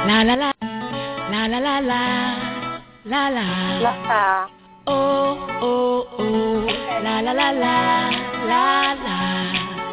La la la, la la la la, la la. Oh oh oh, la la la la, la la.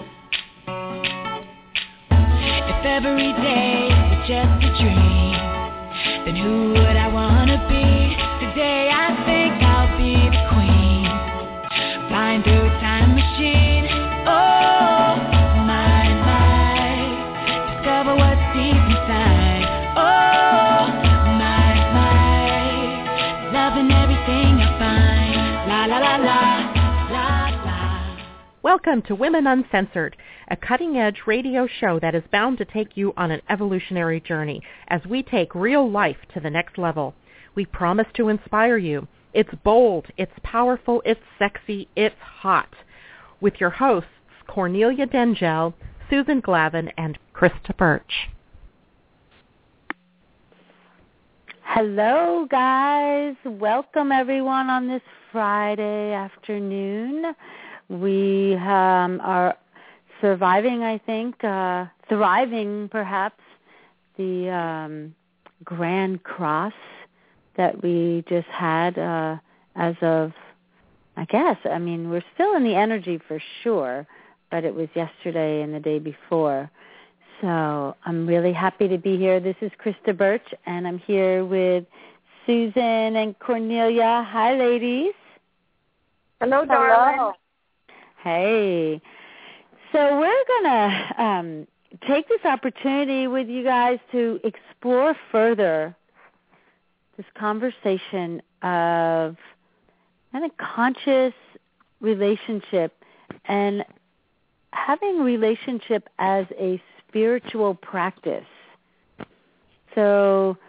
If every day was just a dream, then who would I wanna be? Today I think I'll be the queen, flying through a time machine. Oh my my, discover what's deep inside. Oh my my, loving everything I find. La la la la, la la. Welcome to Women Uncensored, a cutting-edge radio show that is bound to take you on an evolutionary journey as we take real life to the next level. We promise to inspire you. It's bold, it's powerful, it's sexy, it's hot. With your hosts, Cornelia Dengel, Susan Glavin, and Krista Birch. Hello, guys. Welcome, everyone, on this Friday afternoon. We are surviving, I think, thriving, perhaps, the Grand Cross that we just had as of, I guess, I mean, we're still in the energy for sure, but it was yesterday and the day before. So I'm really happy to be here. This is Krista Birch, and I'm here with Susan and Cornelia. Hi, ladies. Hello, darling. Hey. So we're going to take this opportunity with you guys to explore further this conversation of kind of conscious relationship and having relationship as a spiritual practice. So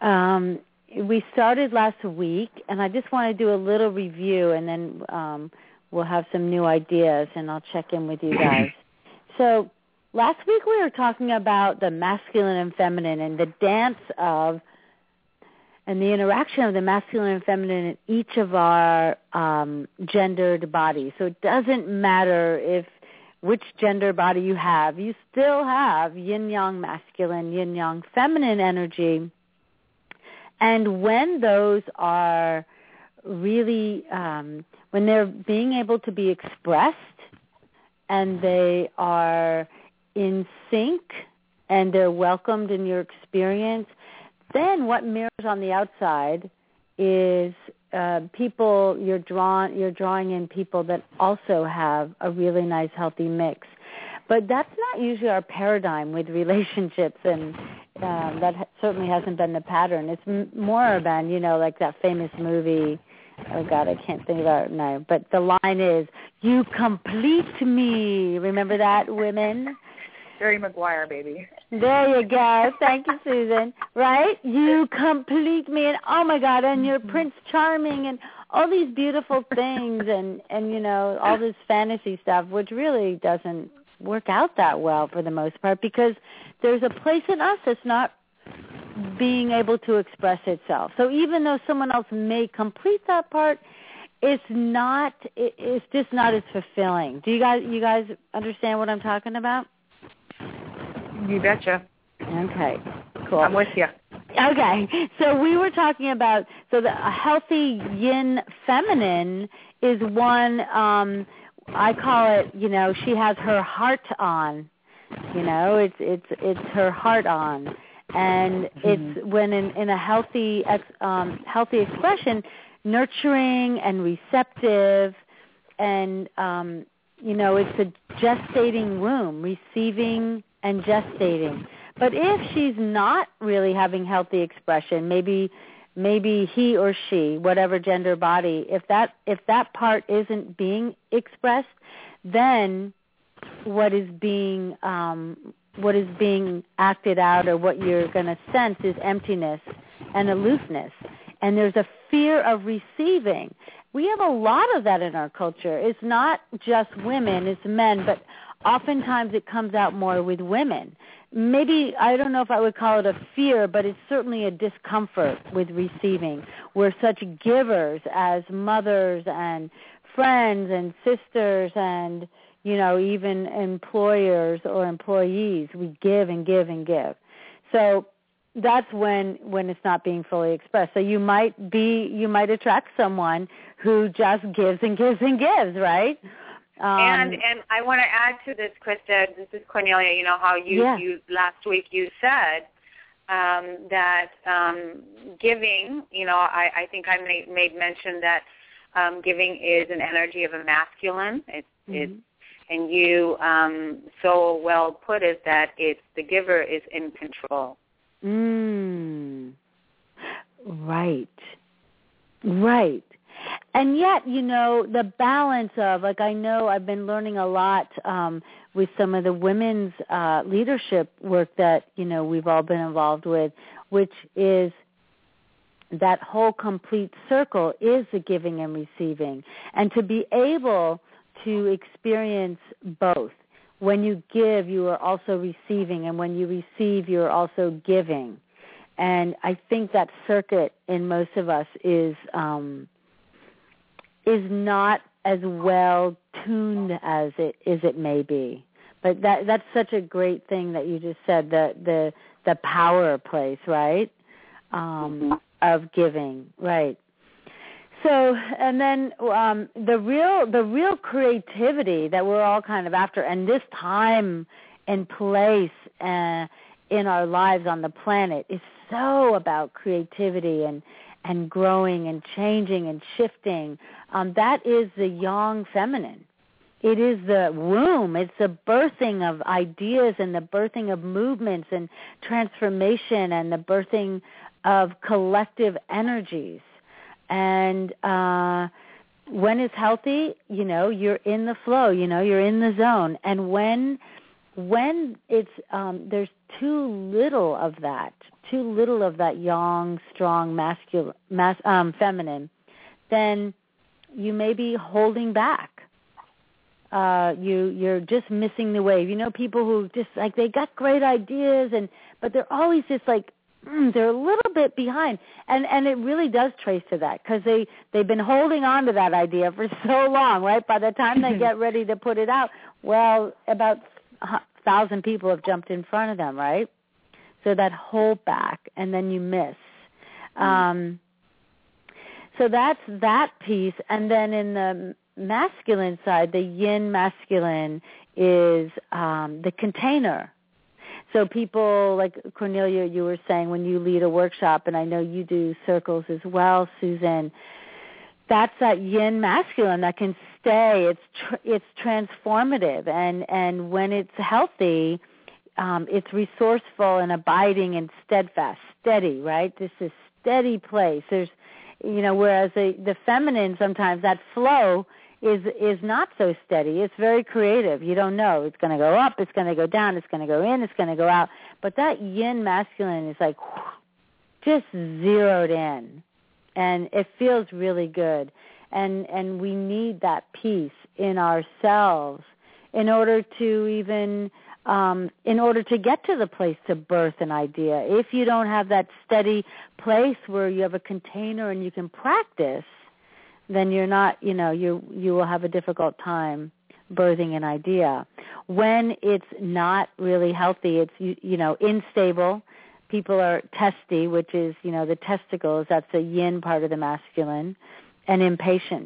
we started last week, and I just want to do a little review, and then we'll have some new ideas, and I'll check in with you guys. So last week we were talking about the masculine and feminine and the dance of and the interaction of the masculine and feminine in each of our gendered bodies. So it doesn't matter which gender body you have. You still have yin-yang masculine, yin-yang feminine energy. And when those are really, when they're being able to be expressed and they are in sync and they're welcomed in your experience, then what mirrors on the outside is people you're drawing in people that also have a really nice healthy mix. But that's not usually our paradigm with relationships, and that certainly hasn't been the pattern. It's more been, like that famous movie. Oh God, I can't think about it now. But the line is, "You complete me." Remember that, women? Jerry Maguire, baby. There you go. Thank you, Susan. Right? You complete me, and oh my God, and you're Prince Charming, and all these beautiful things, and all this fantasy stuff, which really doesn't work out that well for the most part, because there's a place in us that's not being able to express itself. So even though someone else may complete that part, it's just not as fulfilling. Do you guys understand what I'm talking about? You betcha. Okay, cool. I'm with you. Okay, so we were talking about, a healthy yin feminine is one, I call it, she has her heart on, it's her heart on. And it's when in a healthy expression, nurturing and receptive, and, it's a gestating womb, receiving and gestating. But if she's not really having healthy expression, maybe he or she, whatever gender body, if that part isn't being expressed, then what is being acted out, or what you're going to sense, is emptiness and aloofness. And there's a fear of receiving. We have a lot of that in our culture. It's not just women, it's men, but oftentimes it comes out more with women. Maybe, I don't know if I would call it a fear, but it's certainly a discomfort with receiving. We're such givers as mothers and friends and sisters and, even employers or employees. We give and give and give. So that's when it's not being fully expressed. So you might attract someone who just gives and gives and gives, right? And I want to add to this, Krista. This is Cornelia. You know how you last week you said that giving. You know, I think I made mention that giving is an energy of a masculine. It's and you so well put is that it's the giver is in control. Right. And yet, you know, the balance of, like, I know I've been learning a lot with some of the women's leadership work that, you know, we've all been involved with, which is that whole complete circle is the giving and receiving. And to be able to experience both. When you give, you are also receiving, and when you receive, you are also giving. And I think that circuit in most of us is not as well tuned as it may be. But that's such a great thing that you just said, the power place, right? Of giving, right? So, and then the real creativity that we're all kind of after, and this time and place in our lives on the planet is so about creativity and growing and changing and shifting. That is the yang feminine. It is the womb. It's the birthing of ideas and the birthing of movements and transformation and the birthing of collective energies. And when it's healthy, you know, you're in the flow, you know, you're in the zone. And when it's there's too little of that yang, strong, masculine, feminine, then you may be holding back. You're just missing the wave. You know, people who just like they got great ideas but they're always just like they're a little bit behind, and it really does trace to that because they've been holding on to that idea for so long, right? By the time they get ready to put it out, well, about 1,000 people have jumped in front of them, right? So that hold back, and then you miss. So that's that piece, and then in the masculine side, the yin masculine is the container. So people, like Cornelia, you were saying when you lead a workshop, and I know you do circles as well, Susan, that's that yin masculine that can stay. It's transformative, and when it's healthy, it's resourceful and abiding and steadfast, steady, right? This is steady place. There's, you know, whereas the feminine sometimes that flow is not so steady. It's very creative. You don't know. It's going to go up. It's going to go down. It's going to go in. It's going to go out. But that yin masculine is like just zeroed in, and it feels really good. And we need that peace in ourselves in order to even in order to get to the place to birth an idea. If you don't have that steady place where you have a container and you can practice, then you're not, you know, you will have a difficult time birthing an idea. When it's not really healthy, it's, you know, unstable. People are testy, which is, you know, the testicles, that's the yin part of the masculine, and impatient.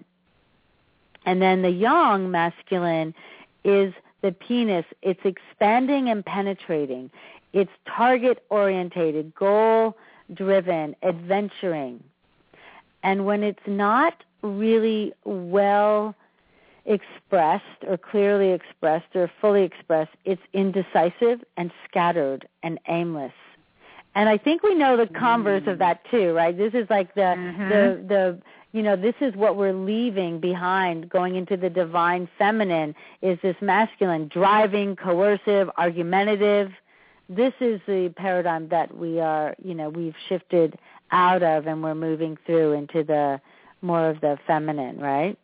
And then the yang masculine is the penis. It's expanding and penetrating. It's target-orientated, goal-driven, adventuring. And when it's not really well expressed or clearly expressed or fully expressed, it's indecisive and scattered and aimless. And I think we know the converse of that too, right? This is like the you know, this is what we're leaving behind going into the divine feminine is this masculine, driving, coercive, argumentative. This is the paradigm that we are, you know, we've shifted out of and we're moving through into the more of the feminine, right?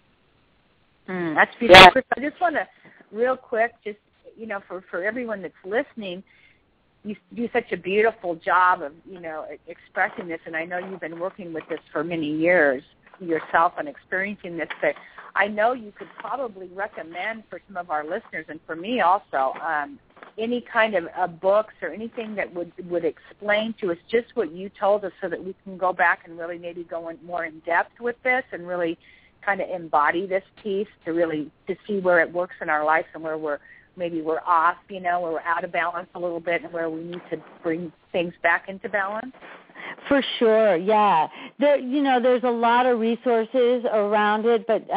That's beautiful. Yeah. I just want to, real quick, just, you know, for everyone that's listening, you do such a beautiful job of, you know, expressing this, and I know you've been working with this for many years yourself and experiencing this, but I know you could probably recommend for some of our listeners and for me also any kind of books or anything that would explain to us just what you told us, so that we can go back and really maybe go in more in depth with this and really kind of embody this piece to see where it works in our lives and where we're off, where we're out of balance a little bit, and where we need to bring things back into balance? For sure, yeah. There's a lot of resources around it, but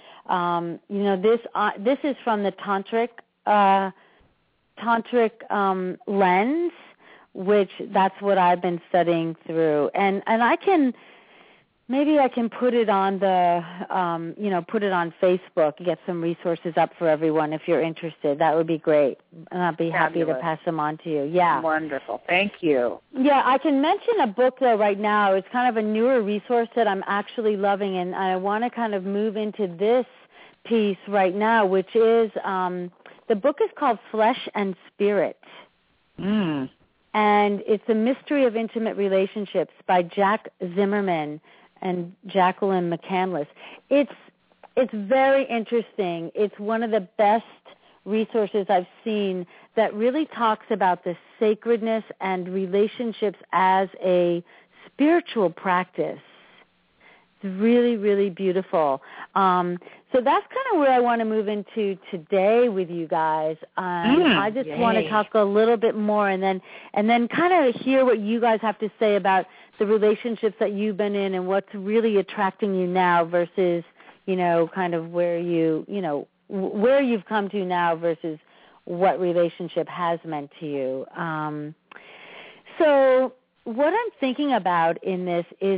this is from the tantric lens, which that's what I've been studying through, and I can. Maybe I can put it on put it on Facebook, get some resources up for everyone if you're interested. That would be great. And I'll be happy to pass them on to you. Yeah. Wonderful. Thank you. Yeah, I can mention a book, though, right now. It's kind of a newer resource that I'm actually loving, and I want to kind of move into this piece right now, which is the book is called Flesh and Spirit. And it's A Mystery of Intimate Relationships by Jack Zimmerman and Jacqueline McCandless. It's very interesting. It's one of the best resources I've seen that really talks about the sacredness and relationships as a spiritual practice. It's really, really beautiful. So that's kind of where I want to move into today with you guys. I just want to talk a little bit more and then kind of hear what you guys have to say about the relationships that you've been in and what's really attracting you now versus, kind of where you've come to now versus what relationship has meant to you. So what I'm thinking about in this is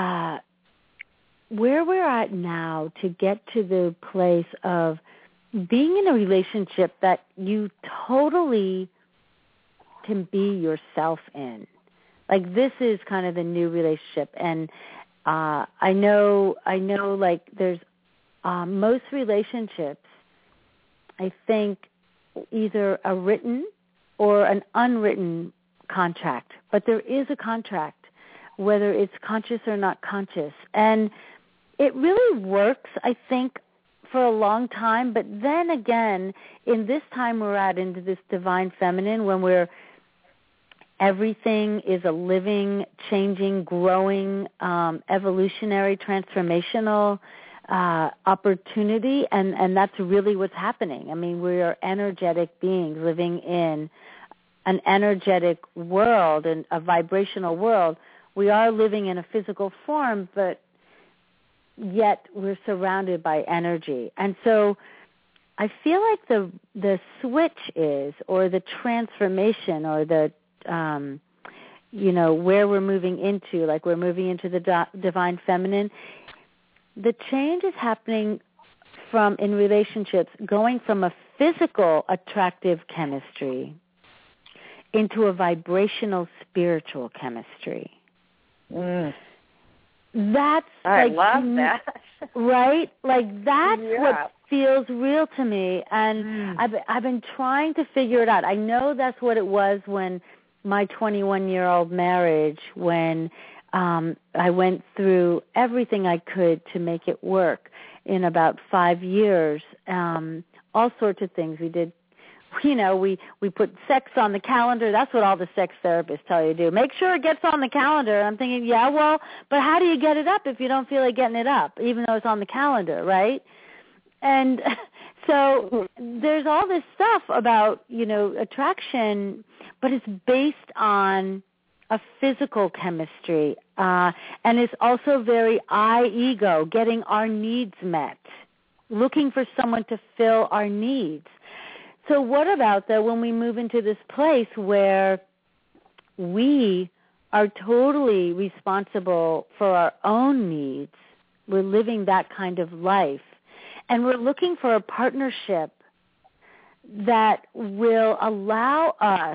where we're at now to get to the place of being in a relationship that you totally can be yourself in. Like, this is kind of the new relationship. And I know like there's most relationships, I think, either a written or an unwritten contract. But there is a contract, whether it's conscious or not conscious. And it really works, I think, for a long time. But then again, in this time we're at, into this divine feminine, when everything is a living, changing, growing, evolutionary, transformational opportunity, and that's really what's happening. I mean, we are energetic beings living in an energetic world and a vibrational world. We are living in a physical form, but yet we're surrounded by energy. And so I feel like the switch is, or the transformation, or the where we're moving into, like we're moving into the divine feminine, the change is happening in relationships, going from a physical attractive chemistry into a vibrational spiritual chemistry. That's I love that. Right? Like, that's what feels real to me, and I've been trying to figure it out. I know that's what it was when my 21-year-old marriage, when I went through everything I could to make it work in about 5 years, all sorts of things. We did, we put sex on the calendar. That's what all the sex therapists tell you to do. Make sure it gets on the calendar. And I'm thinking, but how do you get it up if you don't feel like getting it up, even though it's on the calendar, right? And so there's all this stuff about, attraction, but it's based on a physical chemistry. And it's also very I-ego, getting our needs met, looking for someone to fill our needs. So what about, though, when we move into this place where we are totally responsible for our own needs, we're living that kind of life, and we're looking for a partnership that will allow us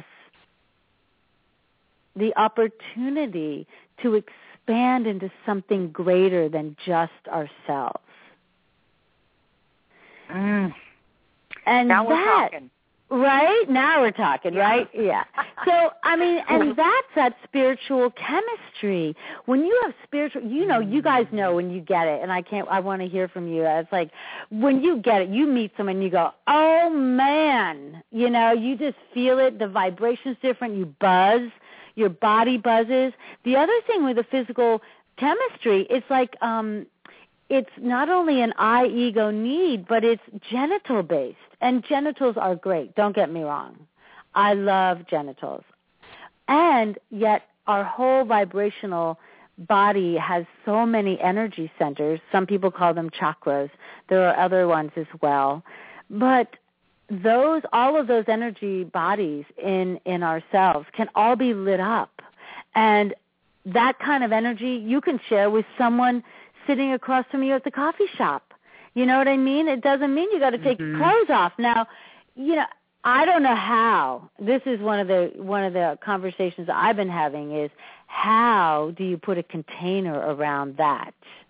the opportunity to expand into something greater than just ourselves. And now we're talking. Right? Now we're talking, right? Yeah. So, I mean, and that's that spiritual chemistry. When you have spiritual, you guys know when you get it, and I want to hear from you. It's like when you get it, you meet someone, you go, oh, man. You just feel it. The vibration's different. You buzz. Your body buzzes. The other thing with the physical chemistry, it's like it's not only an ego need, but it's genital-based. And genitals are great. Don't get me wrong. I love genitals. And yet our whole vibrational body has so many energy centers. Some people call them chakras. There are other ones as well. But all of those energy bodies in ourselves can all be lit up. And that kind of energy you can share with someone sitting across from you at the coffee shop. You know what I mean? It doesn't mean you got to take your clothes off. Now, I don't know how. This is one of the conversations I've been having is how do you put a container around that?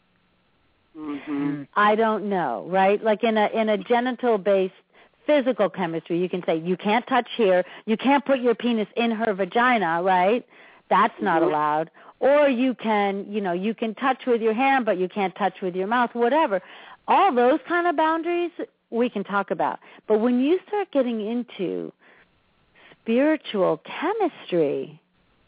I don't know, right? Like in a genital-based physical chemistry, you can say you can't touch here, you can't put your penis in her vagina, right? That's not allowed. Or you can touch with your hand, but you can't touch with your mouth, whatever. All those kind of boundaries we can talk about. But when you start getting into spiritual chemistry,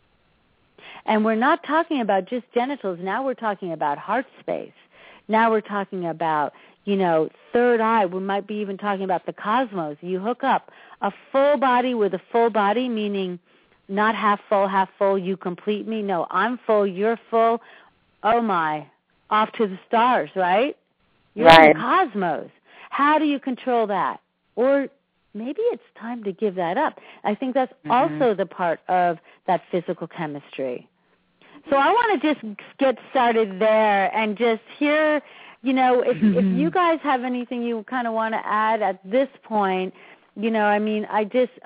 and we're not talking about just genitals, now we're talking about heart space. Now we're talking about, third eye. We might be even talking about the cosmos. You hook up a full body with a full body, meaning not half full, you complete me. No, I'm full, you're full. Oh, my, off to the stars, right? You're in the cosmos. How do you control that? Or maybe it's time to give that up. I think that's also the part of that physical chemistry. So I want to just get started there and just hear, if you guys have anything you kind of want to add at this point. I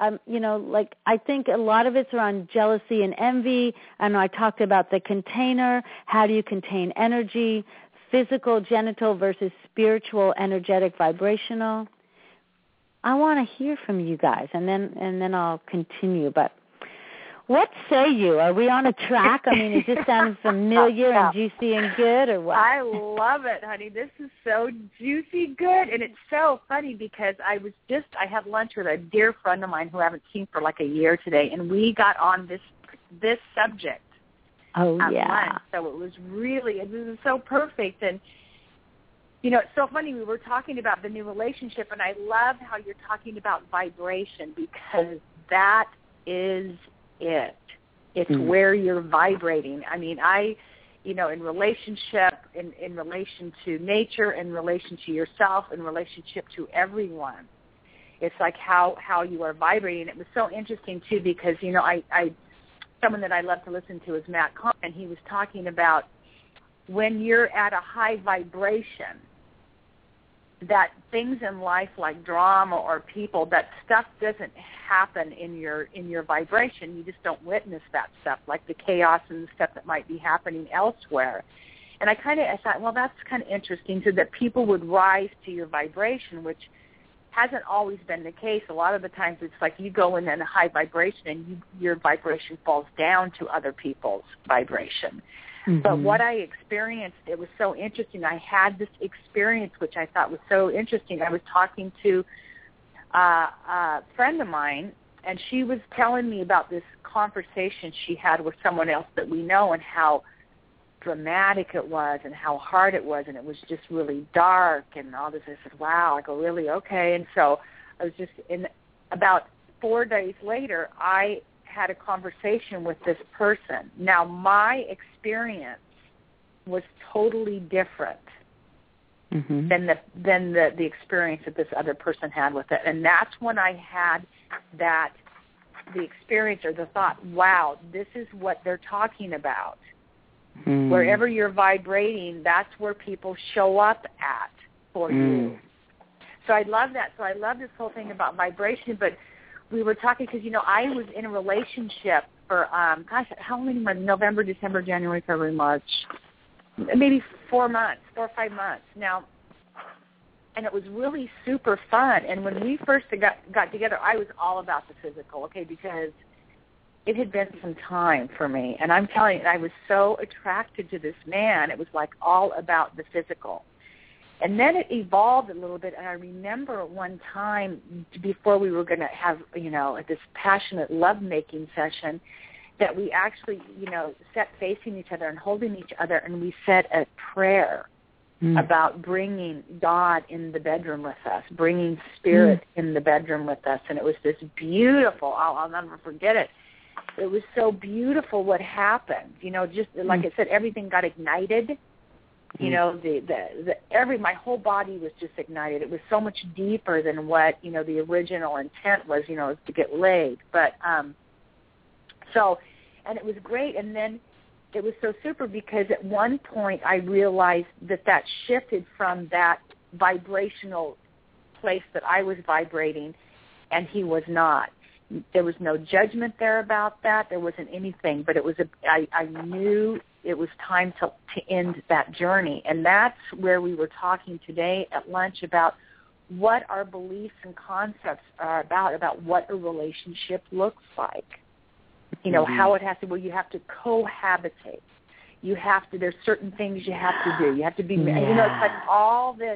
think a lot of it's around jealousy and envy. And I talked about the container. How do you contain energy? Physical, genital versus spiritual, energetic, vibrational. I want to hear from you guys, and then I'll continue. But what say you? Are we on a track? I mean, is this sounding familiar and juicy and good, or what? I love it, honey. This is so juicy good, and it's so funny because I had lunch with a dear friend of mine who I haven't seen for like a year today, and we got on this subject. Oh, yeah. Lunch. So it was so perfect. And, it's so funny. We were talking about the new relationship, and I love how you're talking about vibration because that is it. It's where you're vibrating. I mean, in relationship, in relation to nature, in relation to yourself, in relationship to everyone, it's like how you are vibrating. It was so interesting, too, because, someone that I love to listen to is Matt Kahn, and he was talking about when you're at a high vibration, that things in life like drama or people, that stuff doesn't happen in your vibration. You just don't witness that stuff, like the chaos and stuff that might be happening elsewhere. And I thought, well, that's kind of interesting, so that people would rise to your vibration, which hasn't always been the case. A lot of the times it's like you go in a high vibration and your vibration falls down to other people's vibration. But what I experienced, it was so interesting. I had this experience which I thought was so interesting. I was talking to a friend of mine, and she was telling me about this conversation she had with someone else that we know and how dramatic it was and how hard it was, and it was just really dark and all this. I said, wow. I go, really? Okay. And so I was just about 4 days later, I had a conversation with this person. Now, my experience was totally different than the experience that this other person had with it. And that's when I had the experience or the thought, wow, this is what they're talking about. Wherever you're vibrating, that's where people show up at for you. So I love that. So I love this whole thing about vibration. But we were talking because, I was in a relationship for, how many months? November, December, January, February, March. Maybe 4 or 5 months. Now, and it was really super fun. And when we first got together, I was all about the physical, okay, because it had been some time for me. And I'm telling you, I was so attracted to this man. It was like all about the physical. And then it evolved a little bit, and I remember one time before we were going to have, this passionate lovemaking session, that we actually, sat facing each other and holding each other, and we said a prayer about bringing God in the bedroom with us, bringing spirit in the bedroom with us. And it was this beautiful, I'll never forget it. It was so beautiful what happened. Just like I said, everything got ignited. My whole body was just ignited. It was so much deeper than what, the original intent was, was to get laid. But, and it was great. And then it was so super because at one point I realized that shifted from that vibrational place that I was vibrating, and he was not. There was no judgment there about that. There wasn't anything, but it was I knew it was time to end that journey. And that's where we were talking today at lunch about what our beliefs and concepts are about what a relationship looks like. How it has to, you have to cohabitate. You have to, there's certain things you have to do. You have to be, it's like all this,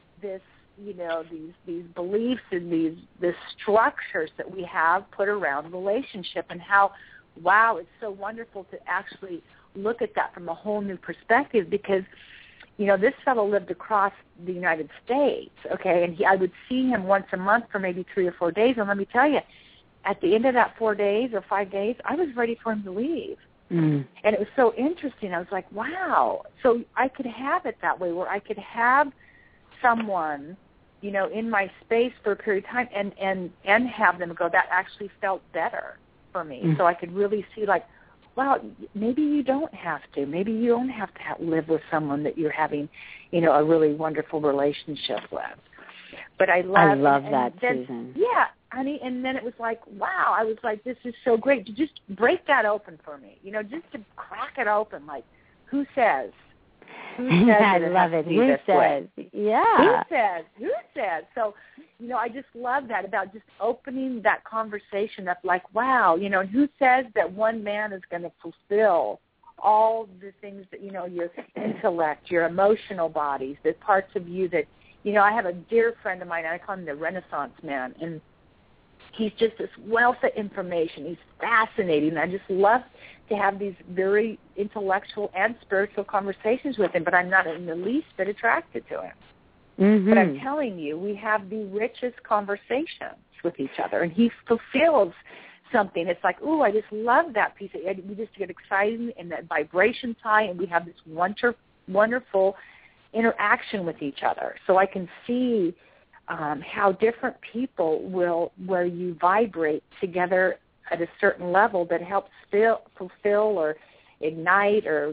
these beliefs and these structures that we have put around relationship, and how, wow, it's so wonderful to actually look at that from a whole new perspective, because, this fellow lived across the United States, okay, and I would see him once a month for maybe 3 or 4 days, and let me tell you, at the end of that 4 days or 5 days, I was ready for him to leave. And it was so interesting. I was like, wow. So I could have it that way, where I could have someone, in my space for a period of time and have them go, that actually felt better for me. So I could really see, like, wow, maybe you don't have to. Maybe you don't have to live with someone that you're having, a really wonderful relationship with. But I love that, Susan. Yeah, honey, and then it was like, wow, I was like, this is so great. To just break that open for me, just to crack it open, like, who says? Who says I love it. Who says? Yeah. Who says? So, I just love that, about just opening that conversation up, like, wow, and who says that one man is going to fulfill all the things that, your intellect, your emotional bodies, the parts of you that, I have a dear friend of mine, I call him the Renaissance man, and he's just this wealth of information. He's fascinating. I just love to have these very intellectual and spiritual conversations with him, but I'm not in the least bit attracted to him. But I'm telling you, we have the richest conversations with each other, and he fulfills something. It's like, ooh, I just love that piece. We just get excited, and that vibration tie, and we have this wonderful interaction with each other. So I can see how different people where you vibrate together at a certain level that helps fulfill or ignite or,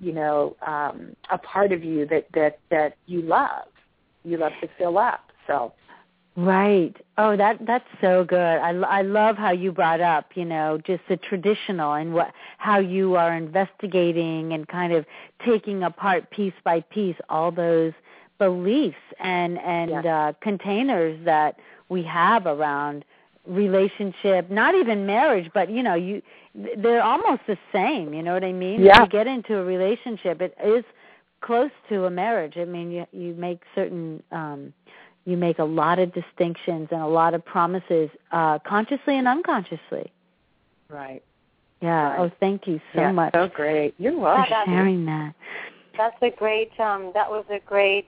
a part of you that you love. You love to fill up. So. Right. Oh, that's so good. I love how you brought up, just the traditional and how you are investigating and kind of taking apart piece by piece all those beliefs and containers that we have around relationship, not even marriage, but they're almost the same. You know what I mean? Yeah. When you get into a relationship, it is close to a marriage. I mean, you make certain. You make a lot of distinctions and a lot of promises, consciously and unconsciously. Right. Yeah. Right. Oh, thank you so much. So great. You're welcome for sharing that. That's a great. That was a great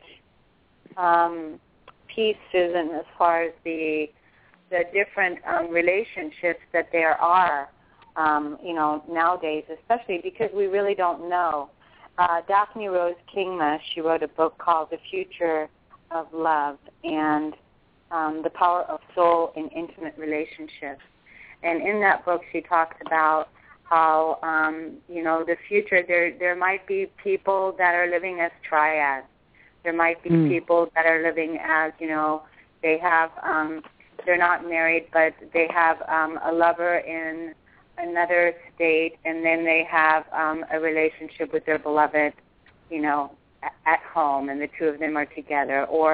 piece, Susan, as far as the different relationships that there are, nowadays, especially because we really don't know. Daphne Rose Kingma, she wrote a book called The Future of Love and the Power of Soul in Intimate Relationships. And in that book, she talks about how, the future, there might be people that are living as triads. There might be people that are living as, they have, they're not married, but they have a lover in another state, and then they have a relationship with their beloved, at home, and the two of them are together. Or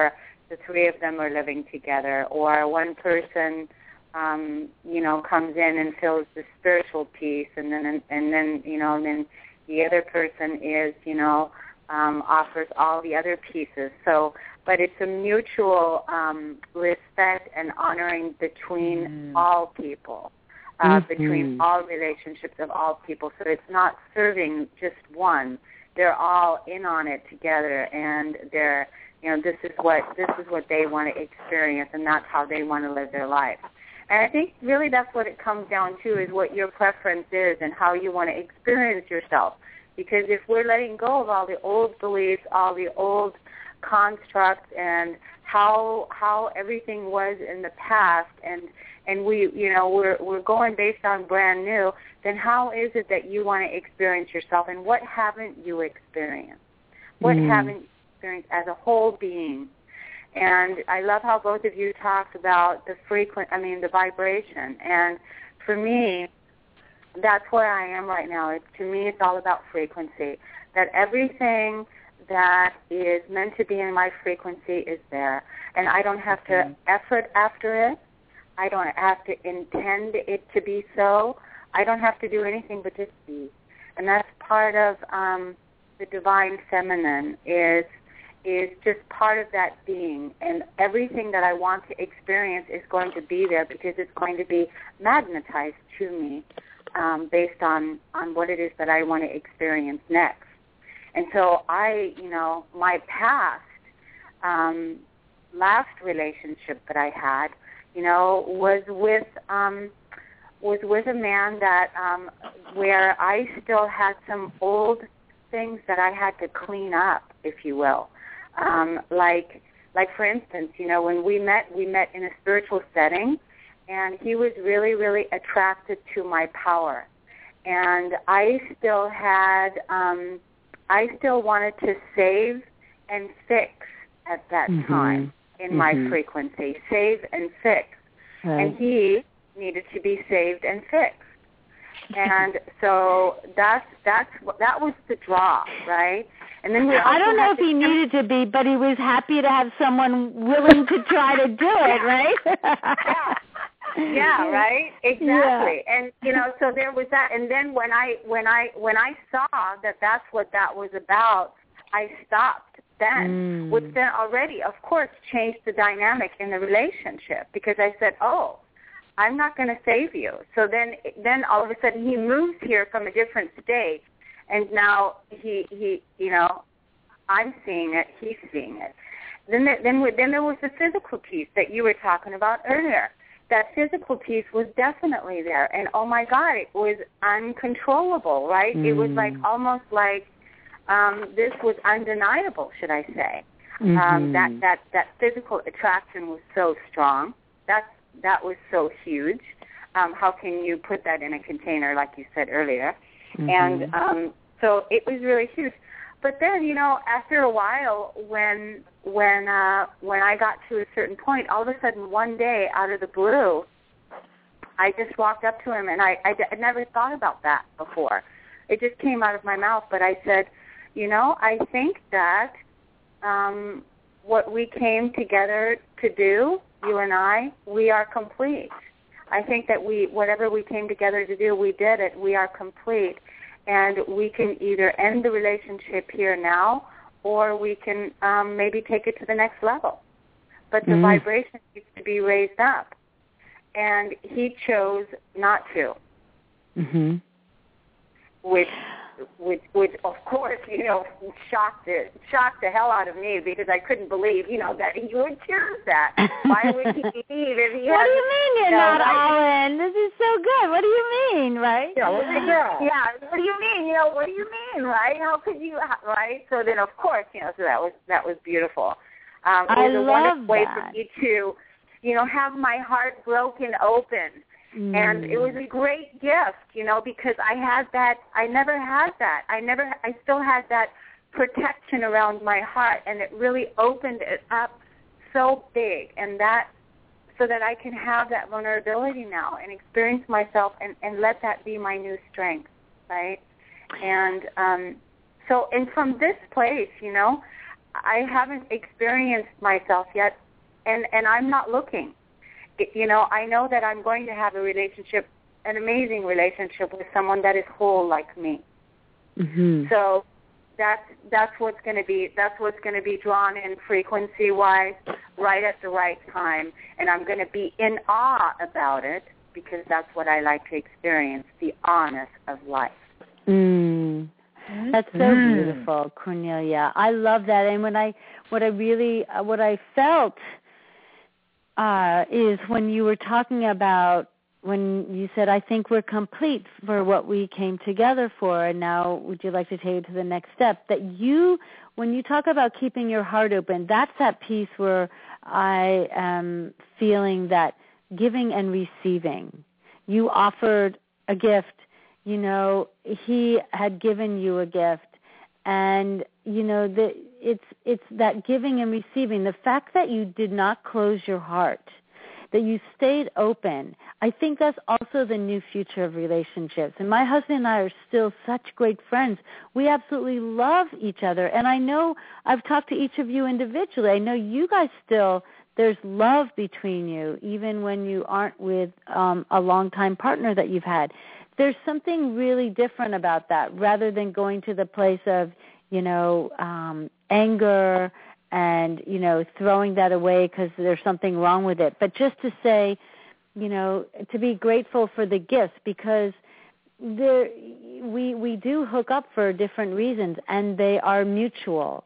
the three of them are living together, or one person, comes in and fills the spiritual piece, and then the other person is, offers all the other pieces. So, but it's a mutual respect and honoring between all people, between all relationships of all people. So it's not serving just one. They're all in on it together, and they're, this is what they want to experience, and that's how they want to live their life. And I think really that's what it comes down to, is what your preference is and how you want to experience yourself. Because if we're letting go of all the old beliefs, all the old constructs, and how everything was in the past, and we're going based on brand new, then how is it that you want to experience yourself, and what haven't you experienced? What haven't you experienced as a whole being? And I love how both of you talked about the vibration. And for me, that's where I am right now. To me, it's all about frequency. That everything that is meant to be in my frequency is there. And I don't have to effort after it. I don't have to intend it to be so. I don't have to do anything but just be. And that's part of the divine feminine, is just part of that being. And everything that I want to experience is going to be there, because it's going to be magnetized to me based on what it is that I want to experience next. And so my past last relationship that I had, was with a man that where I still had some old things that I had to clean up, if you will. Like for instance, when we met in a spiritual setting, and he was really, really attracted to my power. And I still wanted to save and fix at that time in my frequency, save and fix. Right. And he needed to be saved and fixed. And so that was the draw, right? And then I don't know if he needed to be, but he was happy to have someone willing to try to do it, right? Yeah, right? Exactly. Yeah. And so there was that. And then when I saw that that's what that was about, I stopped then, which then already, of course, changed the dynamic in the relationship, because I said, "Oh, I'm not going to save you." So then all of a sudden he moves here from a different state, and now he I'm seeing it, he's seeing it. Then there was the physical piece that you were talking about earlier. That physical piece was definitely there, and oh my God, it was uncontrollable, right? It was almost like this was undeniable, should I say? That physical attraction was so strong. That was so huge. How can you put that in a container, like you said earlier? And so it was really huge. But then, after a while, when I got to a certain point, all of a sudden one day, out of the blue, I just walked up to him, and I never thought about that before. It just came out of my mouth, but I said, I think that what we came together to do, you and I, we are complete. I think that whatever we came together to do, we did it. We are complete. And we can either end the relationship here now, or we can maybe take it to the next level. But the vibration needs to be raised up. And he chose not to. Which of course, shocked the hell out of me, because I couldn't believe, that he would choose that. Why would he leave if he What do you mean you're not all in? This is so good. What do you mean, right? Yeah, what do you mean? What do you mean, right? How could you, right? So then, of course, so that was beautiful. It was a wonderful way for me to, have my heart broken open. And it was a great gift, because I had that. I never had that. I still had that protection around my heart, and it really opened it up so big, and that so that I can have that vulnerability now and experience myself and let that be my new strength, right? And so from this place, I haven't experienced myself yet and I'm not looking. I know that I'm going to have a relationship, an amazing relationship with someone that is whole like me. Mm-hmm. So that's what's going to be drawn in frequency-wise right at the right time, and I'm going to be in awe about it because that's what I like to experience, the awness of life. That's so beautiful, Cornelia. I love that. And what I felt is when you were talking about, when you said, I think we're complete for what we came together for, and now would you like to take it to the next step, that when you talk about keeping your heart open, that's that piece where I am feeling that giving and receiving. You offered a gift. He had given you a gift, and it's that giving and receiving. The fact that you did not close your heart, that you stayed open. I think that's also the new future of relationships. And my husband and I are still such great friends. We absolutely love each other. And I know I've talked to each of you individually. I know you guys still, there's love between you, even when you aren't with a longtime partner that you've had. There's something really different about that, rather than going to the place of, anger and, throwing that away because there's something wrong with it. But just to say, to be grateful for the gifts, because we do hook up for different reasons, and they are mutual.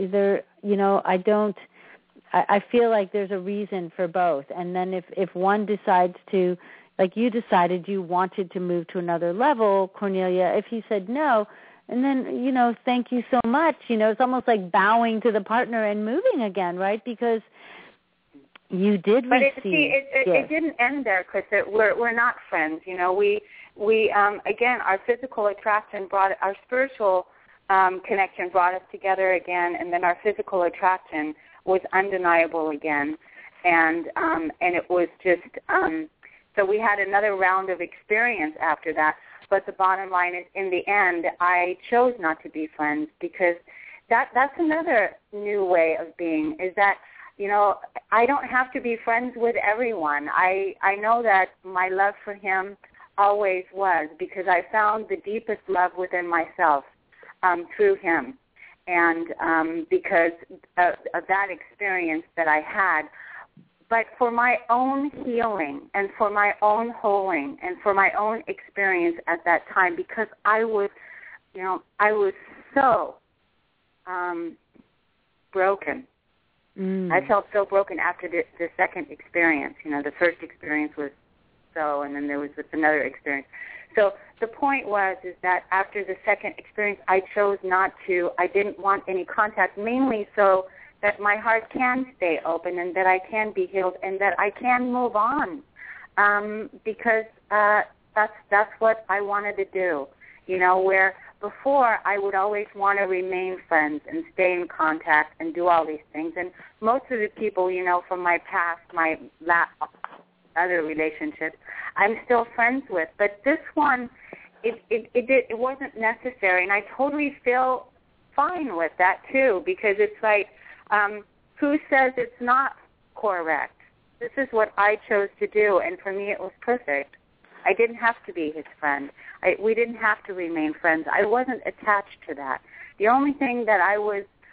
I feel like there's a reason for both. And then if one decides to, like you decided you wanted to move to another level, Cornelia, if he said no, and then, thank you so much, it's almost like bowing to the partner and moving again, right? Because you did receive. But it didn't end there, Chris. We're not friends. We again, our physical attraction our spiritual connection brought us together again, and then our physical attraction was undeniable again, and it was just so we had another round of experience after that. But the bottom line is, in the end, I chose not to be friends, because that's another new way of being, is that, I don't have to be friends with everyone. I know that my love for him always was, because I found the deepest love within myself through him. And because of that experience that I had. But for my own healing and for my own wholing and for my own experience at that time, because I was so broken. I felt so broken after the second experience. The first experience was and then there was another experience. So the point is that after the second experience, I chose not to. I didn't want any contact, mainly so that my heart can stay open and that I can be healed and that I can move on, because that's what I wanted to do. Where before I would always want to remain friends and stay in contact and do all these things. And most of the people, from my past, my other relationships, I'm still friends with. But this one, it wasn't necessary, and I totally feel fine with that too, because it's like, who says it's not correct? This is what I chose to do, and for me it was perfect. I didn't have to be his friend. We didn't have to remain friends. I wasn't attached to that. The only thing that I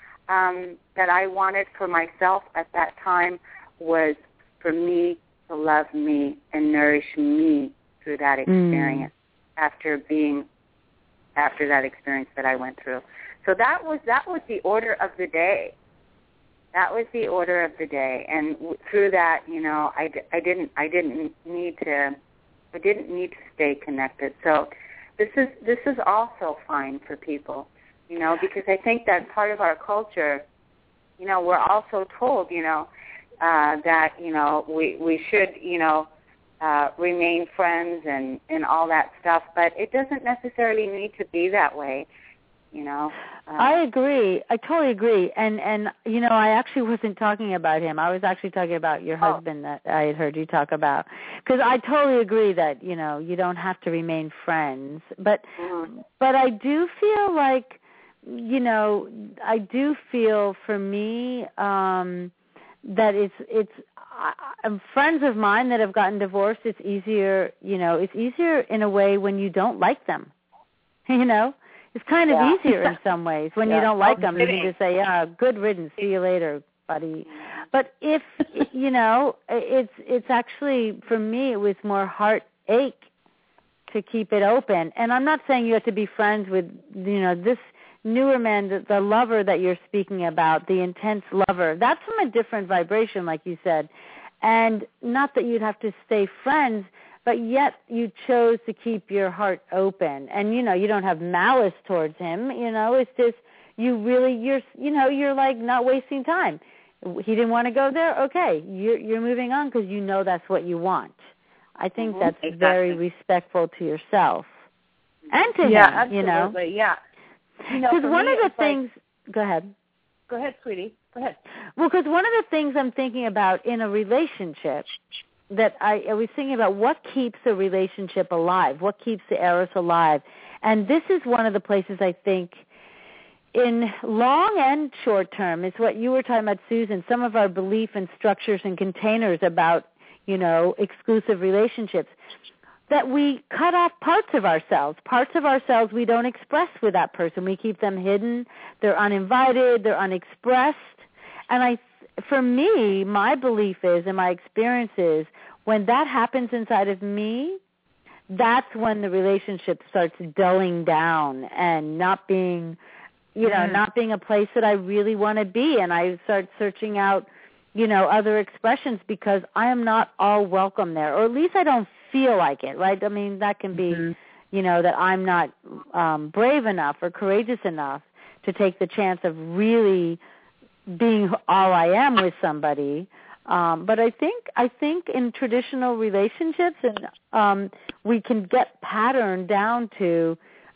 wanted for myself at that time was for me to love me and nourish me through that experience after that experience that I went through. So that was the order of the day. That was the order of the day, and through that, I didn't need to stay connected. So this is also fine for people, because I think that part of our culture, we're also told, that we should, remain friends and all that stuff, but it doesn't necessarily need to be that way. I agree. I totally agree. And I actually wasn't talking about him. I was actually talking about your husband that I had heard you talk about. Because I totally agree that, you don't have to remain friends. But I do feel like, I do feel for me that friends of mine that have gotten divorced, it's easier, it's easier in a way when you don't like them. It's kind of easier in some ways when you don't like them. You can just say, good riddance, see you later, buddy. But if, it's actually, for me, it was more heartache to keep it open. And I'm not saying you have to be friends with, this newer man, the lover that you're speaking about, the intense lover. That's from a different vibration, like you said. And not that you'd have to stay friends, but yet you chose to keep your heart open. And, you don't have malice towards him. It's just you're like not wasting time. He didn't want to go there? Okay, you're moving on because that's what you want. I think that's very respectful to yourself and to him. Absolutely, yeah. Because one of the things, go ahead. Go ahead, sweetie. Go ahead. Well, because one of the things I'm thinking about in a relationship that I was thinking about, what keeps a relationship alive? What keeps the eros alive? And this is one of the places I think in long and short term is what you were talking about, Susan, some of our belief and structures and containers about, exclusive relationships, that we cut off parts of ourselves we don't express with that person. We keep them hidden. They're uninvited. They're unexpressed. And for me, my belief is, and my experience is, when that happens inside of me, that's when the relationship starts dulling down and not being, not being a place that I really want to be. And I start searching out, other expressions because I am not all welcome there, or at least I don't feel like it, right? I mean, that can be, that I'm not brave enough or courageous enough to take the chance of really being all I am with somebody. But I think in traditional relationships, and we can get patterned down to,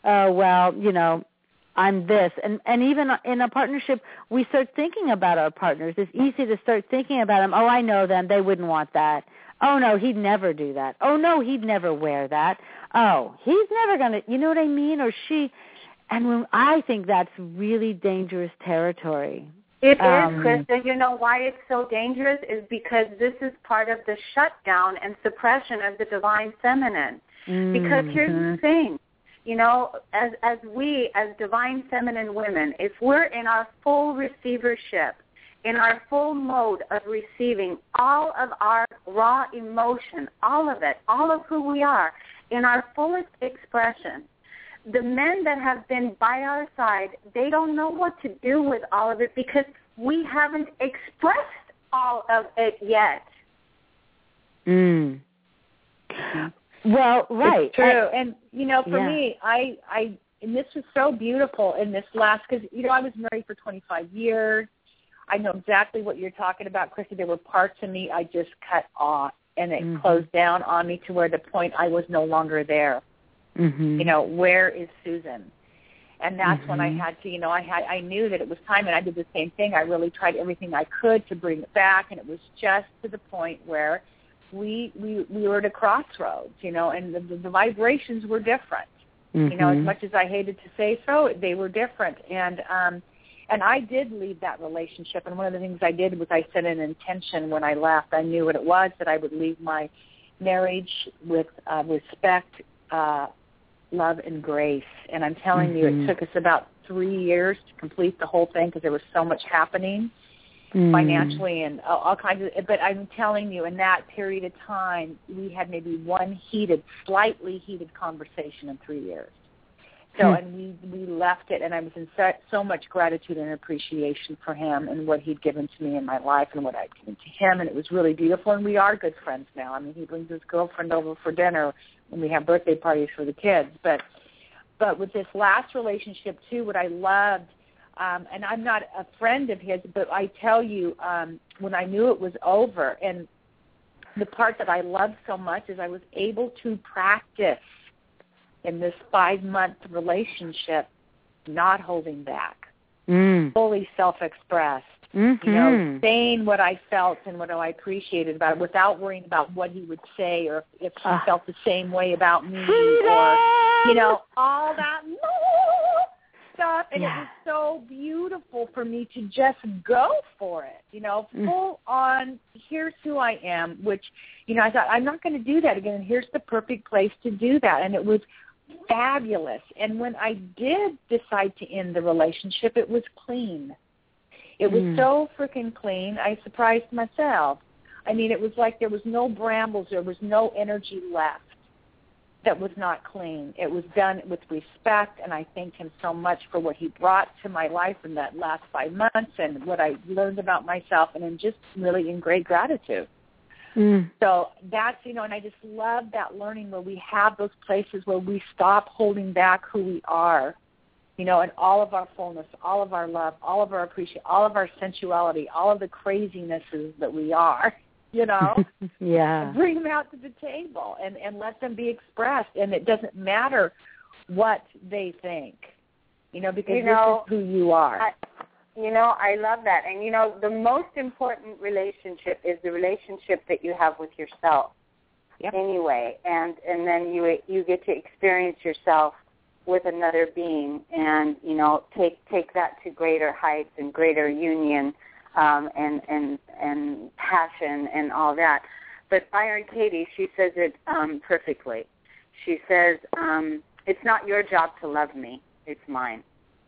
I'm this. And even in a partnership, we start thinking about our partners. It's easy to start thinking about them. Oh, I know them. They wouldn't want that. Oh, no, he'd never do that. Oh, no, he'd never wear that. Oh, he's never going to, you know what I mean? Or she. And I think that's really dangerous territory. It is, Krista. You know why it's so dangerous is because this is part of the shutdown and suppression of the divine feminine. Because here's the thing. As we, as divine feminine women, if we're in our full receivership, in our full mode of receiving all of our raw emotion, all of it, all of who we are, in our fullest expression, the men that have been by our side, they don't know what to do with all of it because we haven't expressed all of it yet. Well, right. It's true. And, for me, I and this was so beautiful in this last, because, I was married for 25 years. I know exactly what you're talking about, Krista. There were parts of me I just cut off, and it closed down on me to where the point I was no longer there. Where is Susan? And that's when I had to, I knew that it was time, and I did the same thing. I really tried everything I could to bring it back, and it was just to the point where we were at a crossroads, and the vibrations were different. As much as I hated to say so, they were different. And I did leave that relationship, and one of the things I did was I set an intention when I left. I knew what it was, that I would leave my marriage with respect, love, and grace. And I'm telling you, it took us about 3 years to complete the whole thing because there was so much happening financially and all kinds of, but I'm telling you, in that period of time, we had maybe one slightly heated conversation in 3 years. So, and we left it, and I was in so much gratitude and appreciation for him and what he'd given to me in my life and what I'd given to him, and it was really beautiful, and we are good friends now. I mean, he brings his girlfriend over for dinner when we have birthday parties for the kids. But with this last relationship, too, what I loved, and I'm not a friend of his, but I tell you, when I knew it was over, and the part that I loved so much is I was able to practice in this 5-month relationship, not holding back, fully self-expressed, saying what I felt and what I appreciated about it without worrying about what he would say or if he felt the same way about me or, all that. stuff, and it was so beautiful for me to just go for it, full on, here's who I am, which, I thought, I'm not going to do that again, and here's the perfect place to do that, and it was fabulous. And when I did decide to end the relationship, it was clean. It was so freaking clean, I surprised myself. I mean, it was like there was no brambles, there was no energy left that was not clean. It was done with respect, and I thank him so much for what he brought to my life in that last 5 months and what I learned about myself, and I'm just really in great gratitude. So that's, and I just love that learning where we have those places where we stop holding back who we are, and all of our fullness, all of our love, all of our appreciation, all of our sensuality, all of the crazinesses that we are. Bring them out to the table and let them be expressed. And it doesn't matter what they think, because this is who you are. I love that. And, the most important relationship is the relationship that you have with yourself anyway. And then you get to experience yourself with another being and, take that to greater heights and greater union. And passion and all that. But Byron Katie, she says it perfectly. She says, it's not your job to love me, it's mine.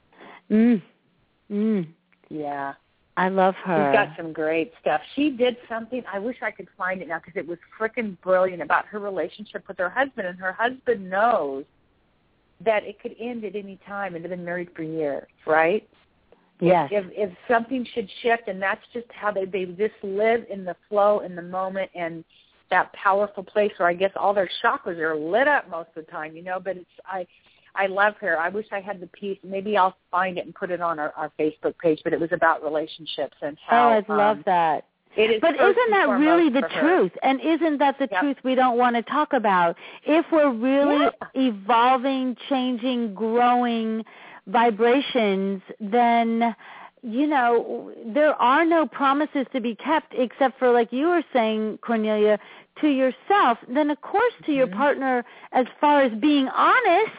Yeah. I love her. She's got some great stuff. She did something, I wish I could find it now because it was freaking brilliant about her relationship with her husband, and her husband knows that it could end at any time, and they've been married for years, right? Yes. If something should shift, and that's just how they just live in the flow, in the moment, and that powerful place where I guess all their chakras are lit up most of the time, But I love her. I wish I had the piece. Maybe I'll find it and put it on our Facebook page. But it was about relationships and how. Oh, I love that. It is. But isn't that really the truth? And isn't that the truth we don't want to talk about? If we're really evolving, changing, growing vibrations, then, there are no promises to be kept except for, like you were saying, Cornelia, to yourself, then of course to your partner as far as being honest.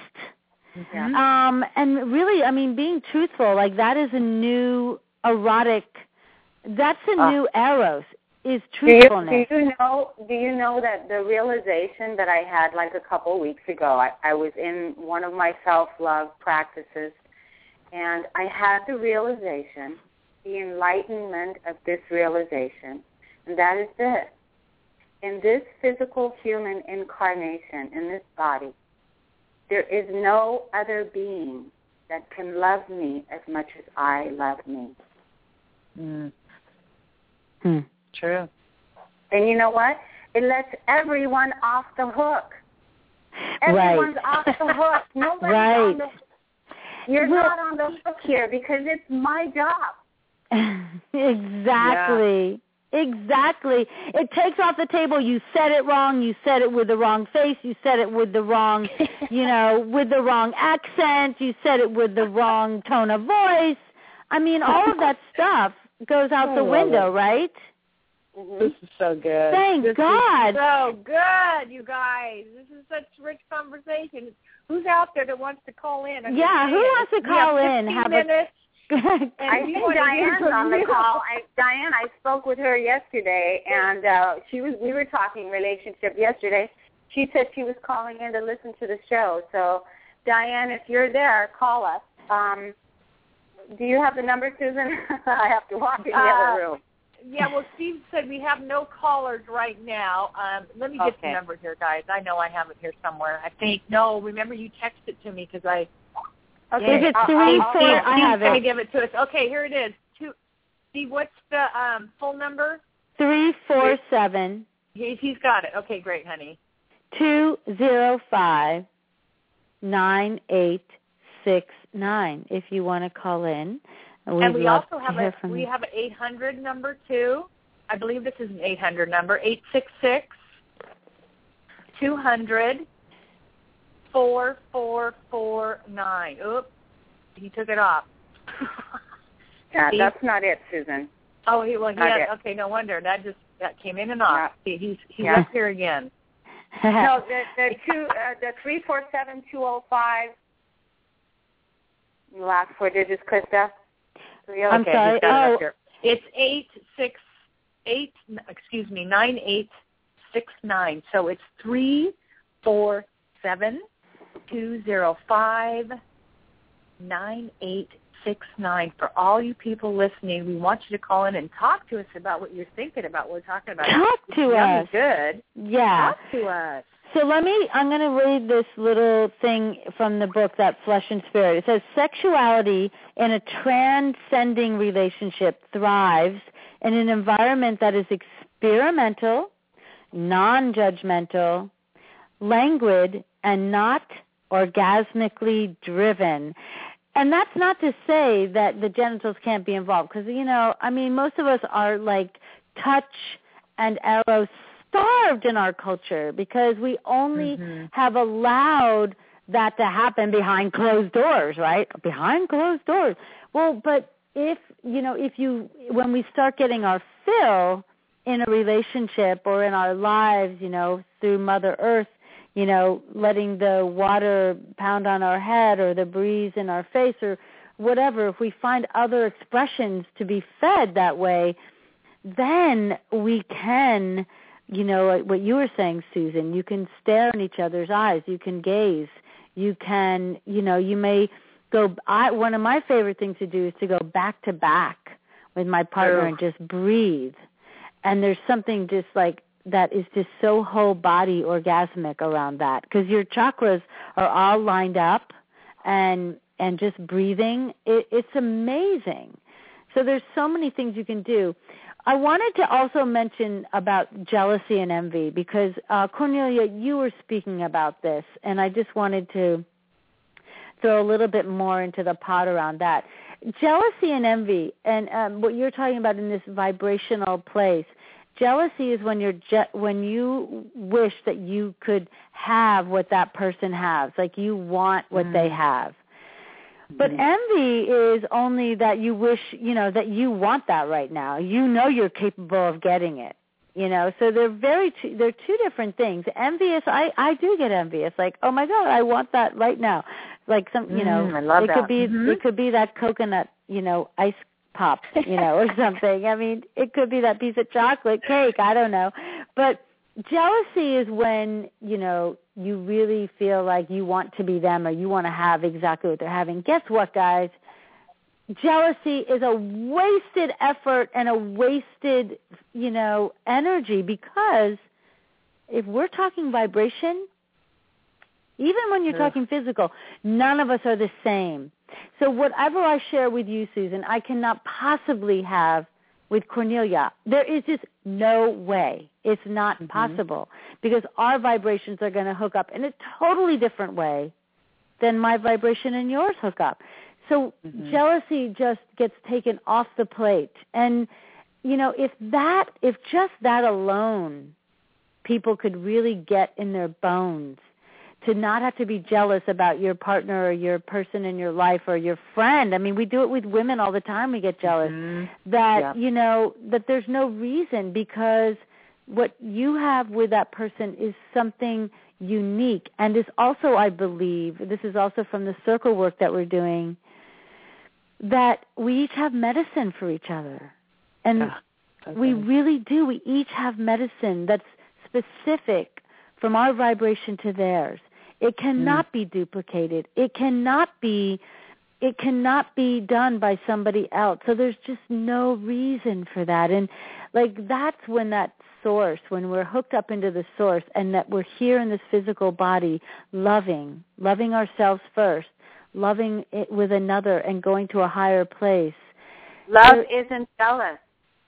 And really, being truthful, like that is a new erotic, that's a new eros, is truthfulness. Do you know that the realization that I had like a couple weeks ago, I was in one of my self-love practices, and I had the realization, the enlightenment of this realization, and that is this. In this physical human incarnation, in this body, there is no other being that can love me as much as I love me. True. And you know what? It lets everyone off the hook. Everyone's off the hook. Nobody's on the hook. You're not on the hook here because it's my job. Exactly. Exactly. It takes off the table. You said it wrong. You said it with the wrong face. You said it with the wrong, with the wrong accent. You said it with the wrong tone of voice. All of that stuff goes out the window, right? This is so good. Thank God. Is so good, you guys. This is such rich conversation. Who's out there that wants to call in? Who wants to call in? 15 minutes. I think Diane's on the call. Diane, I spoke with her yesterday, and we were talking relationship yesterday. She said she was calling in to listen to the show. So, Diane, if you're there, call us. Do you have the number, Susan? I have to walk in the other room. Yeah, well, Steve said we have no callers right now. Let me get the number here, guys. I know I have it here somewhere. I think, remember you texted it to me because I... Okay. Is it 3-4? I have it. Going to give it to us. Okay, here it is. Steve, what's the full number? 347. He's got it. Okay, great, honey. 205-9869. If you want to call in, and we also have an 800 number too. I believe this is an 800 number. 866-200. 4449. Oops, he took it off. Yeah, that's not it, Susan. Oh, okay, no wonder. That came in and off. Yeah. He's up here again. No, the 347-205-9869. The last 4 digits, Krista? I'm sorry. It's 9869. So it's 347-205-9869. For all you people listening, we want you to call in and talk to us about what you're thinking about. What we're talking about. Talk to us. Good. Yeah. Talk to us. So I'm going to read this little thing from the book, That Flesh and Spirit. It says, sexuality in a transcending relationship thrives in an environment that is experimental, non-judgmental, languid, and not orgasmically driven. And that's not to say that the genitals can't be involved, because, most of us are like touch and eros starved in our culture because we only have allowed that to happen behind closed doors, right? Behind closed doors. Well, but when we start getting our fill in a relationship or in our lives, through Mother Earth, letting the water pound on our head or the breeze in our face or whatever, if we find other expressions to be fed that way, then we can, what you were saying, Susan, you can stare in each other's eyes, you can gaze, you can, you may go, one of my favorite things to do is to go back to back with my partner and just breathe. And there's something just like that is just so whole body orgasmic around that, because your chakras are all lined up and just breathing. It's amazing. So there's so many things you can do. I wanted to also mention about jealousy and envy because, Cornelia, you were speaking about this, and I just wanted to throw a little bit more into the pot around that. Jealousy and envy, and what you're talking about in this vibrational place, jealousy is when you wish that you could have what that person has, like you want what they have. But envy is only that you wish, that you want that right now. You're capable of getting it, So they're two different things. Envious, I do get envious. Like, oh my God, I want that right now. Like I love that. It could be that coconut, ice pop, or something. I mean, it could be that piece of chocolate cake. I don't know. But jealousy is when, you really feel like you want to be them or you want to have exactly what they're having. Guess what, guys? Jealousy is a wasted effort and a wasted, energy, because if we're talking vibration, even when you're talking physical, none of us are the same. So whatever I share with you, Susan, I cannot possibly have with Cornelia. There is just no way. It's not possible, because our vibrations are going to hook up in a totally different way than my vibration and yours hook up. So jealousy just gets taken off the plate. And, if just that alone, people could really get in their bones to not have to be jealous about your partner or your person in your life or your friend. I mean, we do it with women all the time. We get jealous that, that there's no reason, because what you have with that person is something unique. And is also, I believe, this is also from the circle work that we're doing, that we each have medicine for each other. And we really do. We each have medicine that's specific from our vibration to theirs. It cannot be duplicated. It cannot be done by somebody else. So there's just no reason for that. And that's when that source, when we're hooked up into the source and that we're here in this physical body, loving ourselves first, loving it with another and going to a higher place. Love isn't jealous.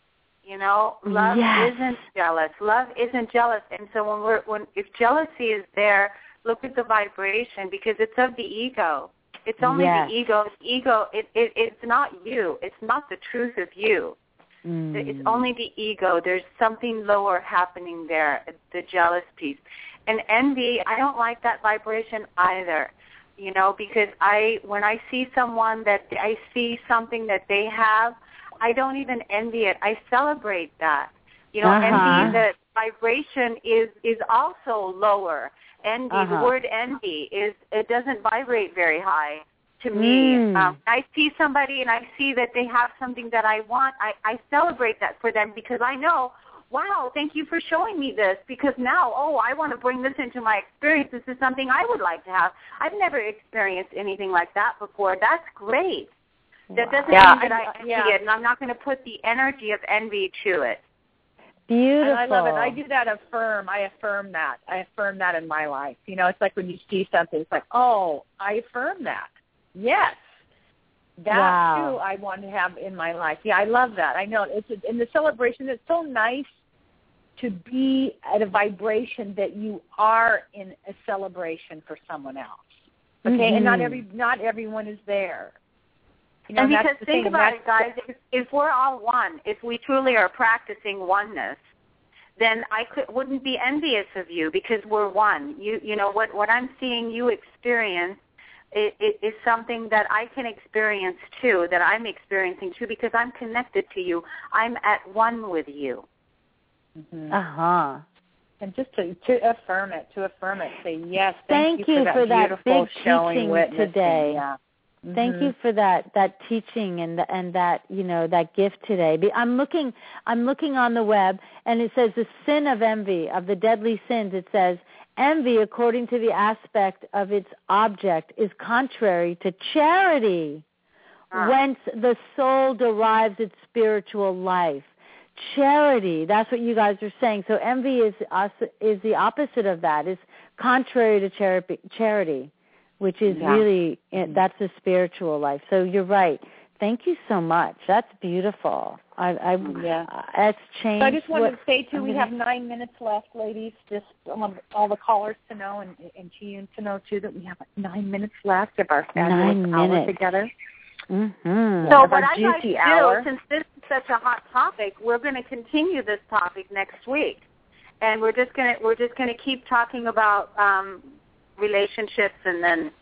Love isn't jealous. Love isn't jealous. And so if jealousy is there, look at the vibration, because it's of the ego. It's only the ego. The ego, it's not you. It's not the truth of you. It's only the ego. There's something lower happening there, the jealous piece. And envy, I don't like that vibration either, because when I see someone that I see something that they have, I don't even envy it. I celebrate that. Envy, the vibration is also lower. Envy, the word envy it doesn't vibrate very high. to me. I see somebody and I see that they have something that I want. I celebrate that for them because I know, wow, thank you for showing me this, because now, I want to bring this into my experience. This is something I would like to have. I've never experienced anything like that before. That's great. That doesn't mean that I envy it, and I'm not going to put the energy of envy to it. Beautiful. And I love it. I do that affirm. I affirm that. I affirm that in my life. You know, it's like when you see something, it's like, oh, I affirm that. Yes. That, too, I want to have in my life. Yeah, I love that. I know. It's in the celebration, it's so nice to be at a vibration that you are in a celebration for someone else. Okay? And not everyone is there. You know, and because think about it, guys, if we're all one, if we truly are practicing oneness, then I wouldn't be envious of you because we're one. You know what I'm seeing you experience is something that I can experience too, that I'm experiencing too, because I'm connected to you. I'm at one with you. And just to affirm it, say yes. Thank you for that beautiful big showing teaching witnessing. today. Yeah. Thank you for that teaching and that, you know, that gift today. I'm looking on the web, and it says the sin of envy, of the deadly sins. It says envy, according to the aspect of its object, is contrary to charity, whence the soul derives its spiritual life. Charity, that's what you guys are saying. So envy is the opposite of that. It's contrary to charity. Which is really, that's the spiritual life. So you're right. Thank you so much. That's beautiful. That's changed. So I just wanted to say, too, we have 9 minutes left, ladies. Just all the callers to know and to you to know, too, that we have 9 minutes left of our fabulous hour together. So what I'd like to do, since this is such a hot topic, we're going to continue this topic next week. And we're just going to keep talking about relationships, and then,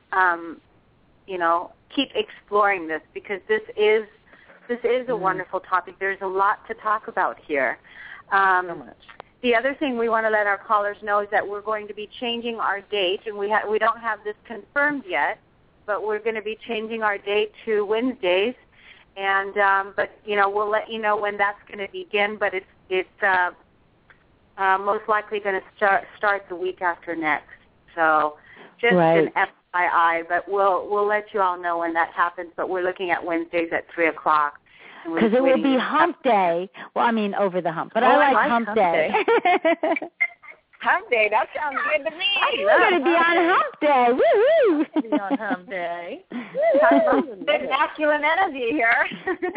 keep exploring this, because this is a wonderful topic. There's a lot to talk about here. So much. The other thing we want to let our callers know is that we're going to be changing our date, and we don't have this confirmed yet, but we're going to be changing our date to Wednesdays, and but we'll let you know when that's going to begin. But it's most likely going to start the week after next. So just an FYI, but we'll let you all know when that happens. But we're looking at Wednesdays at 3:00. Because it will be hump day. Well, I mean, over the hump. But I like hump day. Hump day, that sounds good to me. We're going to be on hump day. Woo-hoo. Be on hump day. Big masculine energy here.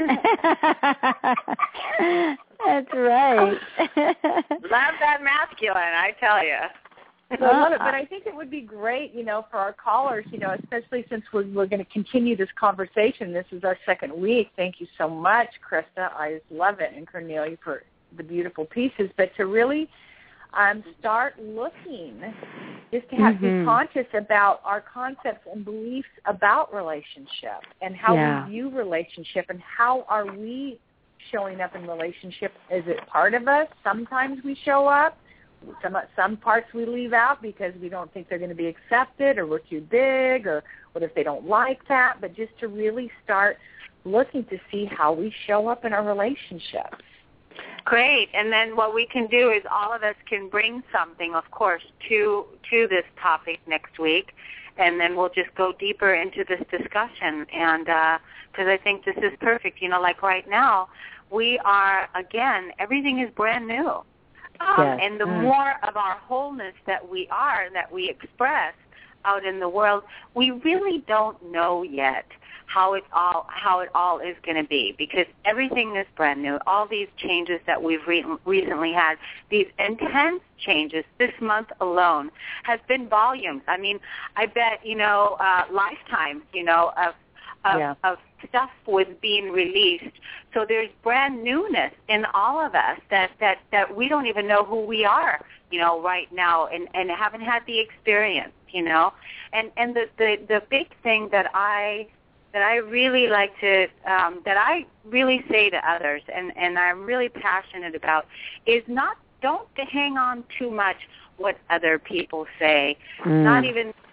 That's right. Love that masculine, I tell you. So I love it, but I think it would be great, for our callers, especially since we're going to continue this conversation. This is our second week. Thank you so much, Krista. I just love it, and Cornelia for the beautiful pieces. But to really start looking, just to be conscious about our concepts and beliefs about relationship and how we view relationship, and how are we showing up in relationship. Is it part of us? Sometimes we show up. Some parts we leave out because we don't think they're going to be accepted, or we're too big, or what if they don't like that. But just to really start looking to see how we show up in our relationships. Great. And then what we can do is all of us can bring something, of course, to this topic next week, and then we'll just go deeper into this discussion. And because I think this is perfect. Like right now, we are, again, everything is brand new. And the more of our wholeness that we are, that we express out in the world, we really don't know yet how it all is going to be, because everything is brand new. All these changes that we've recently had, these intense changes this month alone, has been volumes. I mean, I bet lifetimes of stuff was being released. So there's brand newness in all of us that we don't even know who we are, right now, and haven't had the experience, And the big thing that I really like to that I really say to others, and I'm really passionate about, is don't hang on too much what other people say. Not even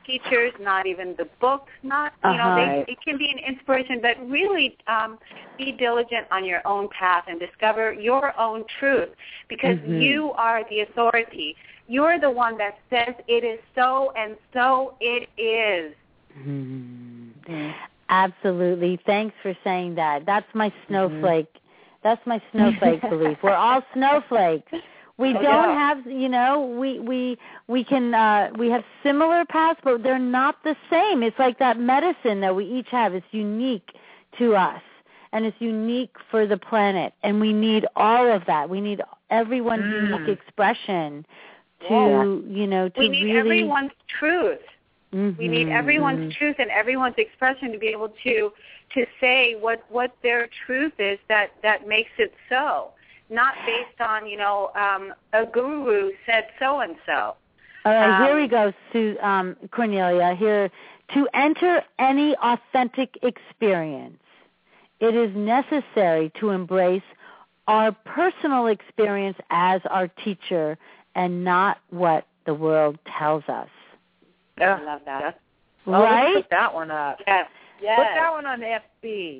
teachers, not even the books, not, it can be an inspiration, but really be diligent on your own path and discover your own truth, because you are the authority. You're the one that says it is so, and so it is. Absolutely. Thanks for saying that. That's my snowflake. That's my snowflake belief. We're all snowflakes. We don't have, we have similar paths, but they're not the same. It's like that medicine that we each have. It's unique to us, and it's unique for the planet, and we need all of that. We need everyone's unique expression to, we need really... everyone's truth. We need everyone's truth and everyone's expression to be able to say what their truth is that makes it so, not based on, a guru said so-and-so. All right, here we go, Cornelia. Here, to enter any authentic experience, it is necessary to embrace our personal experience as our teacher and not what the world tells us. I love that. Right? Let's put that one up. Yes. Put that one on FB.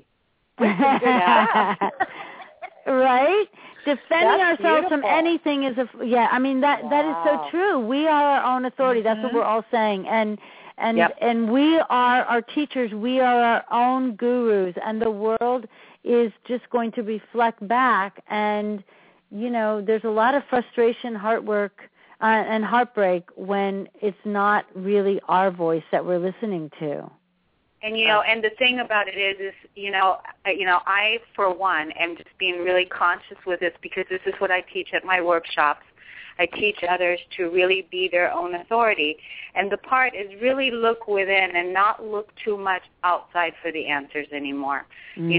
Right? Defending That's ourselves beautiful. from anything is that is so true. We are our own authority. That's what we're all saying. And we are our teachers. We are our own gurus, and the world is just going to reflect back. And there's a lot of frustration, and heartbreak when it's not really our voice that we're listening to. And and the thing about it is I, for one, am just being really conscious with this, because this is what I teach at my workshops. I teach others to really be their own authority, and the part is really look within and not look too much outside for the answers anymore.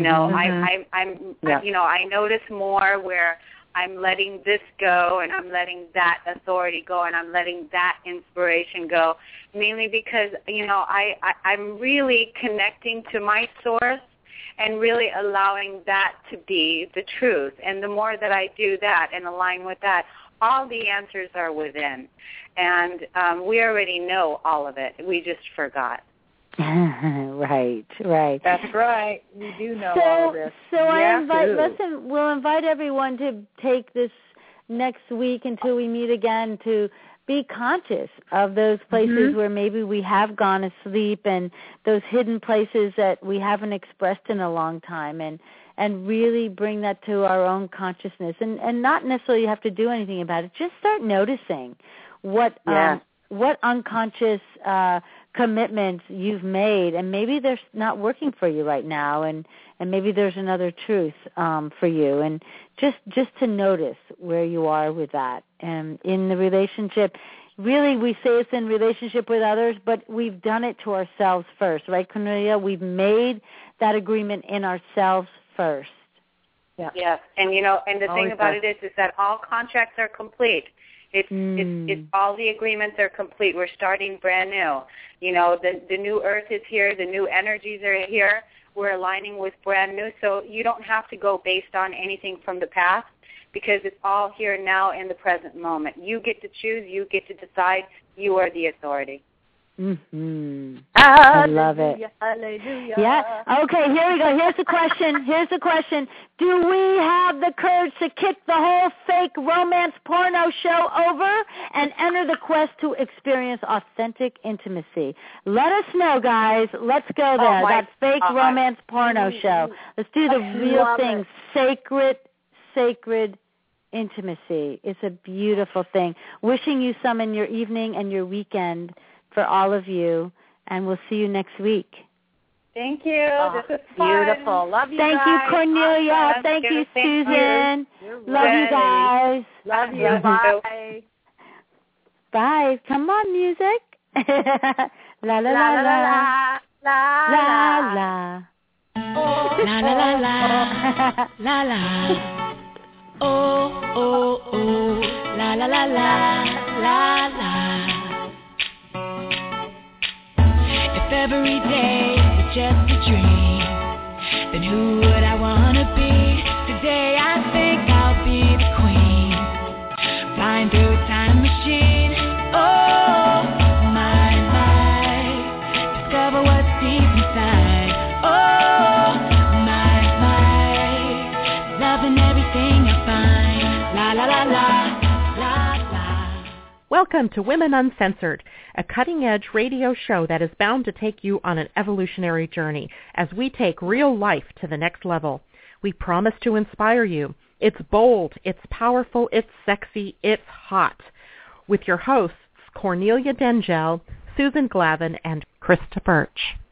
I notice more where I'm letting this go, and I'm letting that authority go, and I'm letting that inspiration go, mainly because, I'm really connecting to my source and really allowing that to be the truth. And the more that I do that and align with that, all the answers are within. And we already know all of it. We just forgot. Right. That's right. We do know all this. So we'll invite everyone to take this next week until we meet again to be conscious of those places where maybe we have gone asleep, and those hidden places that we haven't expressed in a long time, and really bring that to our own consciousness, and not necessarily have to do anything about it. Just start noticing what unconscious commitments you've made, and maybe they're not working for you right now, and maybe there's another truth for you, and just to notice where you are with that. And in the relationship, really we say it's in relationship with others, but we've done it to ourselves first, right, Cornelia? We've made that agreement in ourselves first. Yeah. Yes, and and the thing about it is that all contracts are complete. It's all the agreements are complete. We're starting brand new. The new earth is here. The new energies are here. We're aligning with brand new. So you don't have to go based on anything from the past, because it's all here now in the present moment. You get to choose. You get to decide. You are the authority. I love it. Hallelujah. Yeah. Okay, here we go. Here's the question. Do we have the courage to kick the whole fake romance porno show over and enter the quest to experience authentic intimacy? Let us know, guys. Let's go there. That fake romance porno show. Let's do the real thing. Sacred intimacy. It's a beautiful thing. Wishing you some in your evening and your weekend for all of you, and we'll see you next week. Thank you. This is beautiful. Love you guys. Thank you, Cornelia. Awesome. Thank you, Susan. Love you guys. Love you. Bye. Bye. Come on, music. La la la la la la la. Oh, la la la la la la. Oh oh oh. La la la la la la. If every day is just a dream, then who would I want to be? Today I think I'll be the queen, flying through a time machine. Oh, my, my. Welcome to Women Uncensored, a cutting-edge radio show that is bound to take you on an evolutionary journey as we take real life to the next level. We promise to inspire you. It's bold, it's powerful, it's sexy, it's hot. With your hosts, Cornelia Dengel, Susan Glavin, and Krista Birch.